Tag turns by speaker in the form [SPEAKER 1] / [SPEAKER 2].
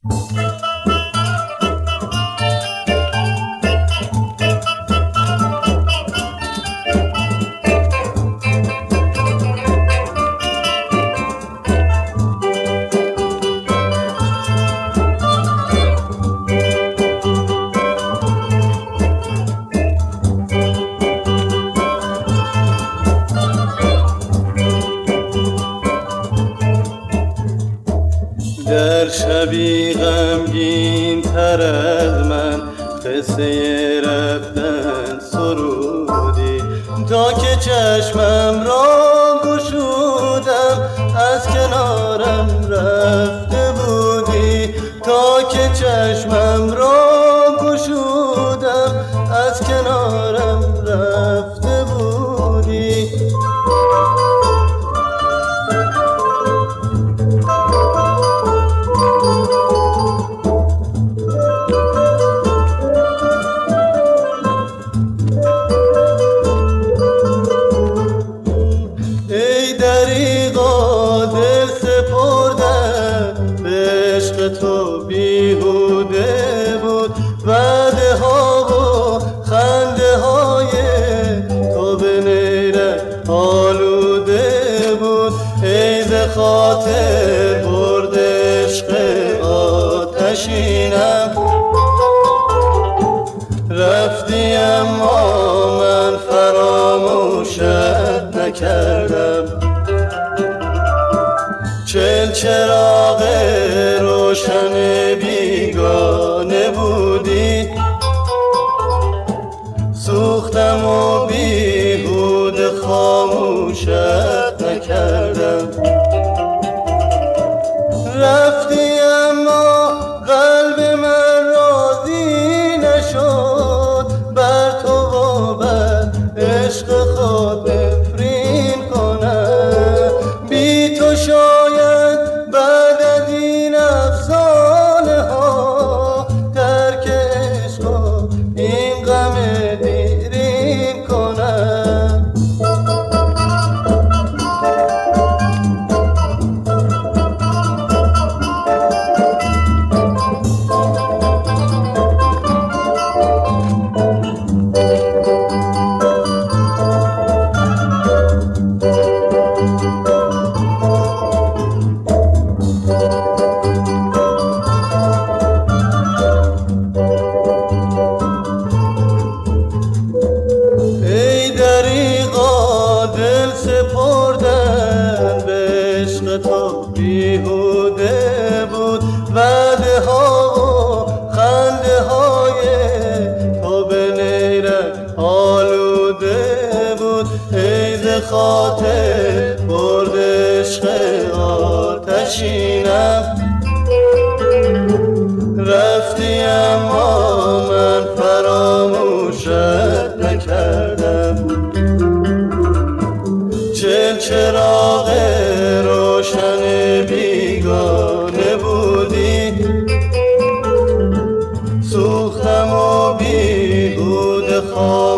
[SPEAKER 1] در شبی غمگین تر از من قصه رفتن سرودی، تا که چشمم را گشودم از کنارم رفته بودی، تا که چشمم را گشودم از کنارم رفته بودی. تو بیهوده بود، وعده ها و خنده های تو به نیرک آلوده بود. ای ز خاطر برد عشق آتشینم، رفتی اما من فراموشت نکردم. چل چراغ روشن بیگانه بودی، سوختم و بیهوده خاموشت نکردم. رفتی اما قلب من راضی نشد، بر تو و بر عشق خود نفرین کنم. بی تو شاید بعد از این افسانه ها ترک عشق و این غم دیرین کنم. تو بیهوده بود، وعده ها و خنده های تو به نیرک آلوده بود. ای ز خاطر برد عشق آتشینم، رفتی اما من فراموشت نکردم. چل چراغ روشن بیگانه بودی، سوختم و بیهوده